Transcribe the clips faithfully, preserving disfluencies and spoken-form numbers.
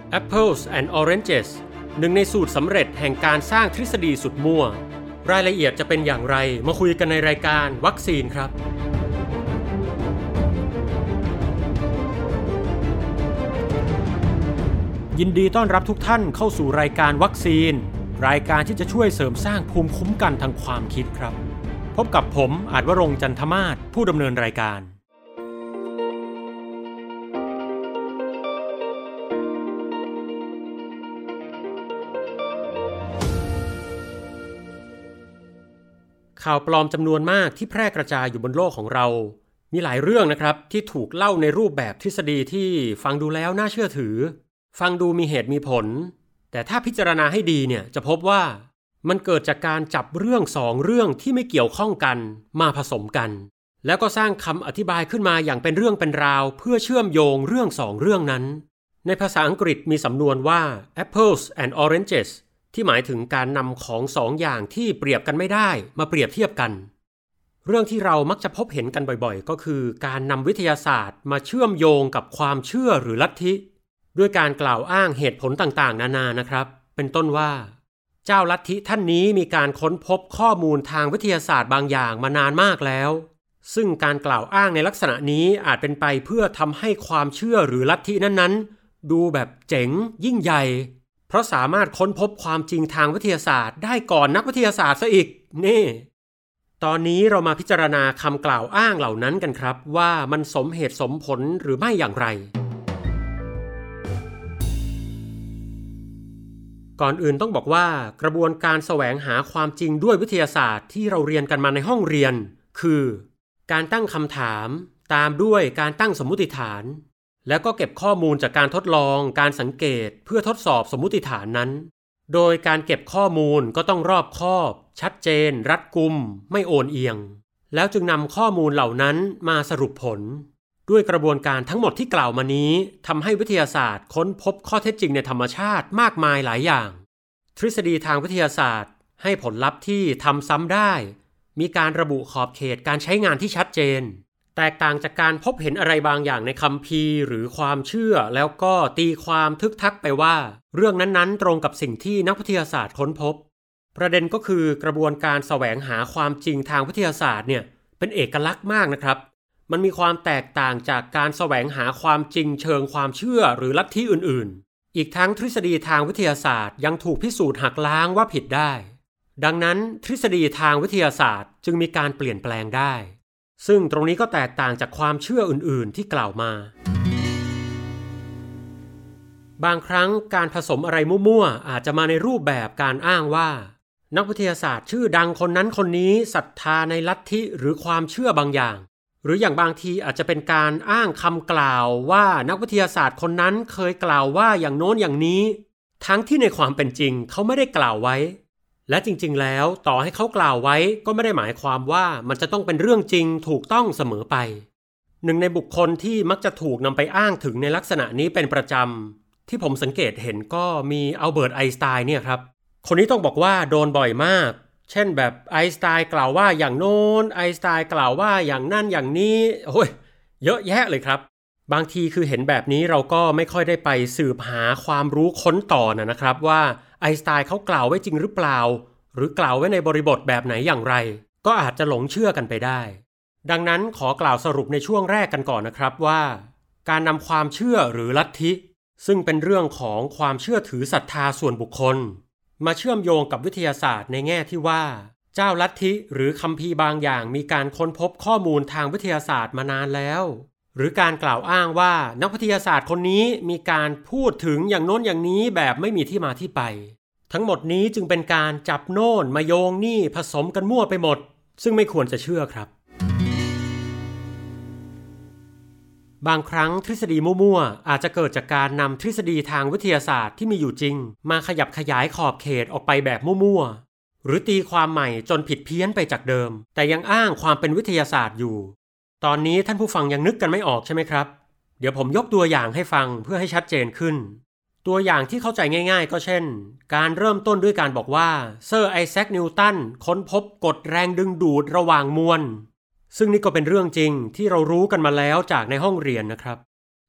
Apples and Oranges หนึ่งในสูตรสำเร็จแห่งการสร้างทฤษฎีสุดมั่วรายละเอียดจะเป็นอย่างไรมาคุยกันในรายการวัคซีนครับยินดีต้อนรับทุกท่านเข้าสู่รายการวัคซีนรายการที่จะช่วยเสริมสร้างภูมิคุ้มกันทางความคิดครับพบกับผมอาจวรงค์จันทมาศผู้ดำเนินรายการข่าวปลอมจำนวนมากที่แพร่กระจายอยู่บนโลกของเรามีหลายเรื่องนะครับที่ถูกเล่าในรูปแบบทฤษฎีที่ฟังดูแล้วน่าเชื่อถือฟังดูมีเหตุมีผลแต่ถ้าพิจารณาให้ดีเนี่ยจะพบว่ามันเกิดจากการจับเรื่องสองเรื่องที่ไม่เกี่ยวข้องกันมาผสมกันแล้วก็สร้างคำอธิบายขึ้นมาอย่างเป็นเรื่องเป็นราวเพื่อเชื่อมโยงเรื่องสองเรื่องนั้นในภาษาอังกฤษมีสำนวนว่า apples and orangesที่หมายถึงการนำของสองอย่างที่เปรียบกันไม่ได้มาเปรียบเทียบกันเรื่องที่เรามักจะพบเห็นกันบ่อยๆก็คือการนำวิทยาศาสตร์มาเชื่อมโยงกับความเชื่อหรือลัทธิด้วยการกล่าวอ้างเหตุผลต่างๆนานานะครับเป็นต้นว่าเจ้าลัทธิท่านนี้มีการค้นพบข้อมูลทางวิทยาศาสตร์บางอย่างมานานมากแล้วซึ่งการกล่าวอ้างในลักษณะนี้อาจเป็นไปเพื่อทำให้ความเชื่อหรือลัทธินั้นๆดูแบบเจ๋งยิ่งใหญ่เพราะสามารถค้นพบความจริงทางวิทยาศาสตร์ได้ก่อนนักวิทยาศาสตร์ซะอีกนี่ตอนนี้เรามาพิจารณาคำกล่าวอ้างเหล่านั้นกันครับว่ามันสมเหตุสมผลหรือไม่อย่างไรก่อนอื่นต้องบอกว่ากระบวนการแสวงหาความจริงด้วยวิทยาศาสตร์ที่เราเรียนกันมาในห้องเรียนคือการตั้งคำถามตามด้วยการตั้งสมมุติฐานแล้วก็เก็บข้อมูลจากการทดลองการสังเกตเพื่อทดสอบสมมุติฐานนั้นโดยการเก็บข้อมูลก็ต้องรอบคอบชัดเจนรัดกุมไม่โอนเอียงแล้วจึงนำข้อมูลเหล่านั้นมาสรุปผลด้วยกระบวนการทั้งหมดที่กล่าวมานี้ทำให้วิทยาศาสตร์ค้นพบข้อเท็จจริงในธรรมชาติมากมายหลายอย่างทฤษฎีทางวิทยาศาสตร์ให้ผลลัพธ์ที่ทำซ้ำได้มีการระบุขอบเขตการใช้งานที่ชัดเจนแตกต่างจากการพบเห็นอะไรบางอย่างในคัมภีร์หรือความเชื่อแล้วก็ตีความทึกทักไปว่าเรื่องนั้นๆตรงกับสิ่งที่นักวิทยาศาสตร์ค้นพบประเด็นก็คือกระบวนการแสวงหาความจริงทางวิทยาศาสตร์เนี่ยเป็นเอกลักษณ์มากนะครับมันมีความแตกต่างจากการแสวงหาความจริงเชิงความเชื่อหรือลัทธิอื่นๆอีกทั้งทฤษฎีทางวิทยาศาสตร์ยังถูกพิสูจน์หักล้างว่าผิดได้ดังนั้นทฤษฎีทางวิทยาศาสตร์จึงมีการเปลี่ยนแปลงได้ซึ่งตรงนี้ก็แตกต่างจากความเชื่ออื่นๆที่กล่าวมาบางครั้งการผสมอะไรมั่วๆอาจจะมาในรูปแบบการอ้างว่านักวิทยาศาสตร์ชื่อดังคนนั้นคนนี้ศรัทธาในลัทธิหรือความเชื่อบางอย่างหรืออย่างบางทีอาจจะเป็นการอ้างคำกล่าวว่านักวิทยาศาสตร์คนนั้นเคยกล่าวว่าอย่างโน้นอย่างนี้ทั้งที่ในความเป็นจริงเขาไม่ได้กล่าวไว้และจริงๆแล้วต่อให้เขากล่าวไว้ก็ไม่ได้หมายความว่ามันจะต้องเป็นเรื่องจริงถูกต้องเสมอไปหนึ่งในบุคคลที่มักจะถูกนำไปอ้างถึงในลักษณะนี้เป็นประจำที่ผมสังเกตเห็นก็มีอัลเบิร์ตไอน์สไตน์เนี่ยครับคนนี้ต้องบอกว่าโดนบ่อยมากเช่นแบบไอน์สไตน์กล่าวว่าอย่างโน้นไอน์สไตน์กล่าวว่าอย่างนั่นอย่างนี้โอ้ยเยอะแยะเลยครับบางทีคือเห็นแบบนี้เราก็ไม่ค่อยได้ไปสืบหาความรู้ค้นต่อนะครับว่าไอน์สไตน์เขากล่าวไว้จริงหรือเปล่าหรือกล่าวไว้ในบริบทแบบไหนอย่างไรก็อาจจะหลงเชื่อกันไปได้ดังนั้นขอกล่าวสรุปในช่วงแรกกันก่อนนะครับว่าการนำความเชื่อหรือลัทธิซึ่งเป็นเรื่องของความเชื่อถือศรัทธาส่วนบุคคลมาเชื่อมโยงกับวิทยาศาสตร์ในแง่ที่ว่าเจ้าลัทธิหรือคัมภีร์บางอย่างมีการค้นพบข้อมูลทางวิทยาศาสตร์มานานแล้วหรือการกล่าวอ้างว่านักวิทยาศาสตร์คนนี้มีการพูดถึงอย่างโน้นอย่างนี้แบบไม่มีที่มาที่ไปทั้งหมดนี้จึงเป็นการจับโน่นมาโยงนี่ผสมกันมั่วไปหมดซึ่งไม่ควรจะเชื่อครับบางครั้งทฤษฎีมั่วๆอาจจะเกิดจากการนำทฤษฎีทางวิทยาศาสตร์ที่มีอยู่จริงมาขยับขยายขอบเขตออกไปแบบมั่วๆหรือตีความใหม่จนผิดเพี้ยนไปจากเดิมแต่ยังอ้างความเป็นวิทยาศาสตร์อยู่ตอนนี้ท่านผู้ฟังยังนึกกันไม่ออกใช่ไหมครับเดี๋ยวผมยกตัวอย่างให้ฟังเพื่อให้ชัดเจนขึ้นตัวอย่างที่เข้าใจง่ายๆก็เช่นการเริ่มต้นด้วยการบอกว่าเซอร์ไอแซคนิวตันค้นพบกฎแรงดึงดูดระหว่างมวลซึ่งนี่ก็เป็นเรื่องจริงที่เรารู้กันมาแล้วจากในห้องเรียนนะครับ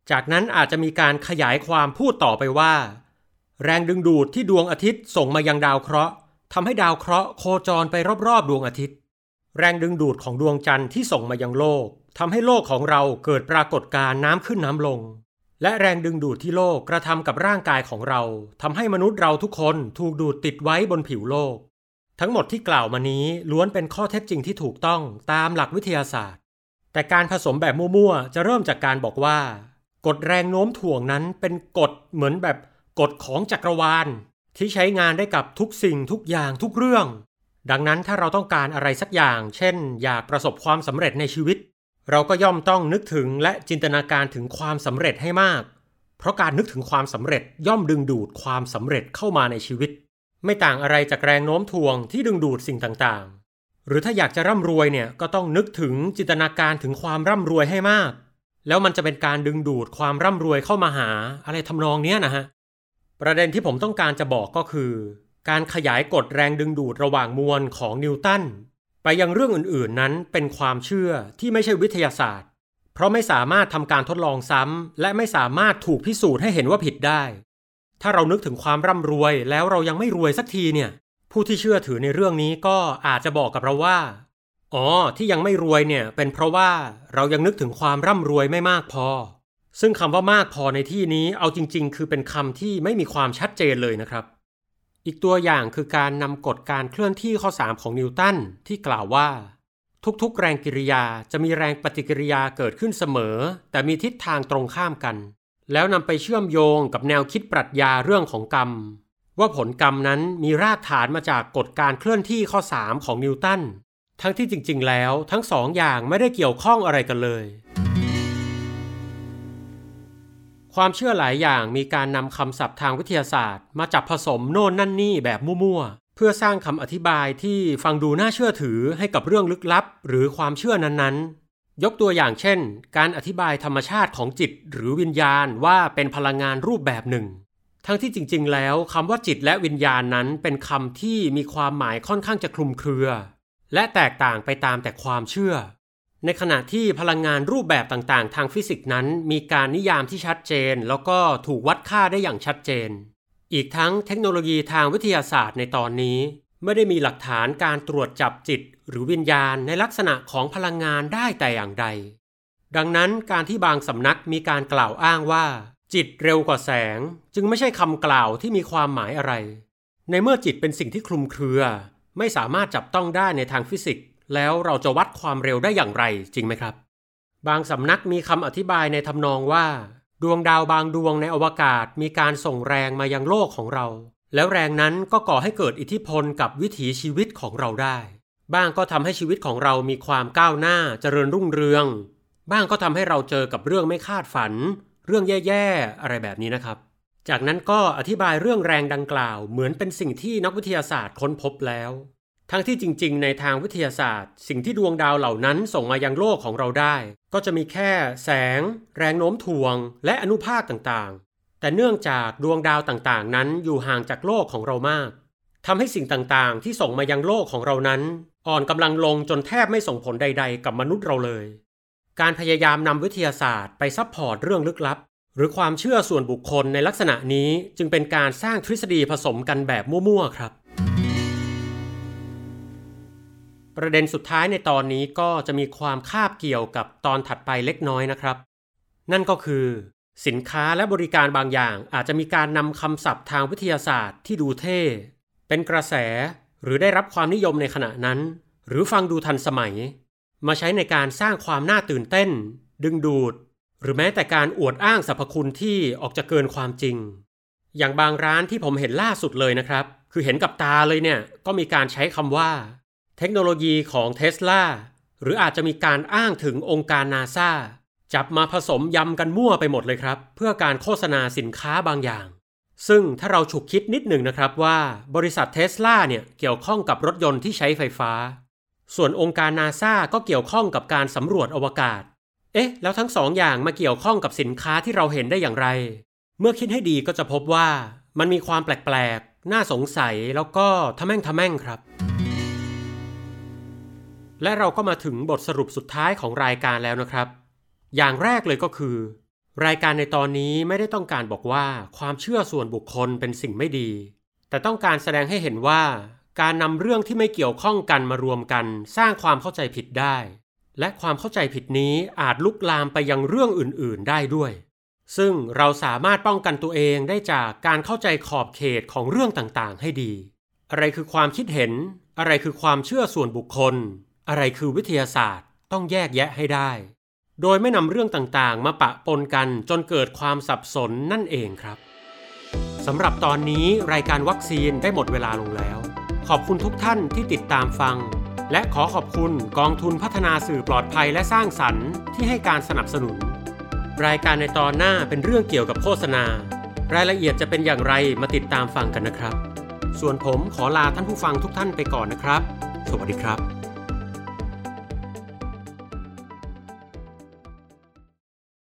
จากนั้นอาจจะมีการขยายความพูดต่อไปว่าแรงดึงดูดที่ดวงอาทิตย์ส่งมายังดาวเคราะห์ทำให้ดาวเคราะห์โคจรไปรอบๆดวงอาทิตย์แรงดึงดูดของดวงจันทร์ที่ส่งมายังโลกทำให้โลกของเราเกิดปรากฏการณ์น้ำขึ้นน้ำลงและแรงดึงดูดที่โลกกระทำกับร่างกายของเราทำให้มนุษย์เราทุกคนถูกดูดติดไว้บนผิวโลกทั้งหมดที่กล่าวมานี้ล้วนเป็นข้อเท็จจริงที่ถูกต้องตามหลักวิทยาศาสตร์แต่การผสมแบบมั่วๆจะเริ่มจากการบอกว่ากฎแรงโน้มถ่วงนั้นเป็นกฎเหมือนแบบกฎของจักรวาลที่ใช้งานได้กับทุกสิ่งทุกอย่างทุกเรื่องดังนั้นถ้าเราต้องการอะไรสักอย่างเช่นอยากประสบความสำเร็จในชีวิตเราก็ย่อมต้องนึกถึงและจินตนาการถึงความสำเร็จให้มากเพราะการนึกถึงความสำเร็จย่อมดึงดูดความสำเร็จเข้ามาในชีวิตไม่ต่างอะไรจากแรงโน้มถ่วงที่ดึงดูดสิ่งต่างๆหรือถ้าอยากจะร่ำรวยเนี่ยก็ต้องนึกถึงจินตนาการถึงความร่ำรวยให้มากแล้วมันจะเป็นการดึงดูดความร่ำรวยเข้ามาหาอะไรทำนองเนี้ยนะฮะประเด็นที่ผมต้องการจะบอกก็คือการขยายกฎแรงดึงดูดระหว่างมวลของนิวตันไปยังเรื่องอื่นๆนั้นเป็นความเชื่อที่ไม่ใช่วิทยาศาสตร์เพราะไม่สามารถทำการทดลองซ้ำและไม่สามารถถูกพิสูจน์ให้เห็นว่าผิดได้ถ้าเรานึกถึงความร่ำรวยแล้วเรายังไม่รวยสักทีเนี่ยผู้ที่เชื่อถือในเรื่องนี้ก็อาจจะบอกกับเราว่าอ๋อที่ยังไม่รวยเนี่ยเป็นเพราะว่าเรายังนึกถึงความร่ำรวยไม่มากพอซึ่งคำว่ามากพอในที่นี้เอาจริงๆคือเป็นคำที่ไม่มีความชัดเจนเลยนะครับอีกตัวอย่างคือการนำกฎการเคลื่อนที่ข้อสามของนิวตันที่กล่าวว่าทุกๆแรงกิริยาจะมีแรงปฏิกิริยาเกิดขึ้นเสมอแต่มีทิศทางตรงข้ามกันแล้วนำไปเชื่อมโยงกับแนวคิดปรัชญาเรื่องของกรรมว่าผลกรรมนั้นมีรากฐานมาจากกฎการเคลื่อนที่ข้อสามของนิวตันทั้งที่จริงๆแล้วทั้งสองอย่างไม่ได้เกี่ยวข้องอะไรกันเลยความเชื่อหลายอย่างมีการนำคำศัพท์ทางวิทยาศาสตร์มาจับผสมโน่นนั่นนี่แบบมั่วๆเพื่อสร้างคำอธิบายที่ฟังดูน่าเชื่อถือให้กับเรื่องลึกลับหรือความเชื่อนั้นๆยกตัวอย่างเช่นการอธิบายธรรมชาติของจิตหรือวิญญาณว่าเป็นพลังงานรูปแบบหนึ่งทั้งที่จริงๆแล้วคำว่าจิตและวิญญาณนั้นเป็นคำที่มีความหมายค่อนข้างจะคลุมเครือและแตกต่างไปตามแต่ความเชื่อในขณะที่พลังงานรูปแบบต่างๆทางฟิสิกส์นั้นมีการนิยามที่ชัดเจนแล้วก็ถูกวัดค่าได้อย่างชัดเจนอีกทั้งเทคโนโลยีทางวิทยาศาสตร์ในตอนนี้ไม่ได้มีหลักฐานการตรวจจับจิตหรือวิญญาณในลักษณะของพลังงานได้แต่อย่างใดดังนั้นการที่บางสำนักมีการกล่าวอ้างว่าจิตเร็วกว่าแสงจึงไม่ใช่คำกล่าวที่มีความหมายอะไรในเมื่อจิตเป็นสิ่งที่คลุมเครือไม่สามารถจับต้องได้ในทางฟิสิกส์แล้วเราจะวัดความเร็วได้อย่างไรจริงไหมครับบางสำนักมีคำอธิบายในทำนองว่าดวงดาวบางดวงในอวกาศมีการส่งแรงมายังโลกของเราแล้วแรงนั้นก็ก่อให้เกิดอิทธิพลกับวิถีชีวิตของเราได้บ้างก็ทำให้ชีวิตของเรามีความก้าวหน้าเจริญรุ่งเรืองบ้างก็ทำให้เราเจอกับเรื่องไม่คาดฝันเรื่องแย่ๆอะไรแบบนี้นะครับจากนั้นก็อธิบายเรื่องแรงดังกล่าวเหมือนเป็นสิ่งที่นักวิทยาศาสตร์ค้นพบแล้วทั้งที่จริงๆในทางวิทยาศาสตร์สิ่งที่ดวงดาวเหล่านั้นส่งมายังโลกของเราได้ก็จะมีแค่แสงแรงโน้มถ่วงและอนุภาคต่างๆแต่เนื่องจากดวงดาวต่างๆนั้นอยู่ห่างจากโลกของเรามากทำให้สิ่งต่างๆที่ส่งมายังโลกของเรานั้นอ่อนกำลังลงจนแทบไม่ส่งผลใดๆกับมนุษย์เราเลยการพยายามนำวิทยาศาสตร์ไปซัพพอร์ตเรื่องลึกลับหรือความเชื่อส่วนบุคคลในลักษณะนี้จึงเป็นการสร้างทฤษฎีผสมกันแบบมั่วๆครับประเด็นสุดท้ายในตอนนี้ก็จะมีความคาบเกี่ยวกับตอนถัดไปเล็กน้อยนะครับนั่นก็คือสินค้าและบริการบางอย่างอาจจะมีการนำคำศัพท์ทางวิทยาศาสตร์ที่ดูเท่เป็นกระแสหรือได้รับความนิยมในขณะนั้นหรือฟังดูทันสมัยมาใช้ในการสร้างความน่าตื่นเต้นดึงดูดหรือแม้แต่การอวดอ้างสรรพคุณที่ออกจะเกินความจริงอย่างบางร้านที่ผมเห็นล่าสุดเลยนะครับคือเห็นกับตาเลยเนี่ยก็มีการใช้คำว่าเทคโนโลยีของ Tesla หรืออาจจะมีการอ้างถึงองค์การ NASA จับมาผสมยำกันมั่วไปหมดเลยครับเพื่อการโฆษณาสินค้าบางอย่างซึ่งถ้าเราฉุกคิดนิดหนึ่งนะครับว่าบริษัท Tesla เนี่ยเกี่ยวข้องกับรถยนต์ที่ใช้ไฟฟ้าส่วนองค์การ NASA ก็เกี่ยวข้องกับการสำรวจอวกาศเอ๊ะแล้วทั้งสองอย่างมาเกี่ยวข้องกับสินค้าที่เราเห็นได้อย่างไรเมื่อคิดให้ดีก็จะพบว่ามันมีความแปลกๆน่าสงสัยแล้วก็ทะแม่งทะแม่งครับและเราก็มาถึงบทสรุปสุดท้ายของรายการแล้วนะครับอย่างแรกเลยก็คือรายการในตอนนี้ไม่ได้ต้องการบอกว่าความเชื่อส่วนบุคคลเป็นสิ่งไม่ดีแต่ต้องการแสดงให้เห็นว่าการนำเรื่องที่ไม่เกี่ยวข้องกันมารวมกันสร้างความเข้าใจผิดได้และความเข้าใจผิดนี้อาจลุกลามไปยังเรื่องอื่นๆได้ด้วยซึ่งเราสามารถป้องกันตัวเองได้จากการเข้าใจขอบเขตของเรื่องต่างๆให้ดีอะไรคือความคิดเห็นอะไรคือความเชื่อส่วนบุคคลอะไรคือวิทยาศาสตร์ต้องแยกแยะให้ได้โดยไม่นำเรื่องต่างๆมาปะปนกันจนเกิดความสับสนนั่นเองครับสำหรับตอนนี้รายการวัคซีนได้หมดเวลาลงแล้วขอบคุณทุกท่านที่ติดตามฟังและขอขอบคุณกองทุนพัฒนาสื่อปลอดภัยและสร้างสรรค์ที่ให้การสนับสนุนรายการในตอนหน้าเป็นเรื่องเกี่ยวกับโฆษณารายละเอียดจะเป็นอย่างไรมาติดตามฟังกันนะครับส่วนผมขอลาท่านผู้ฟังทุกท่านไปก่อนนะครับสวัสดีครับ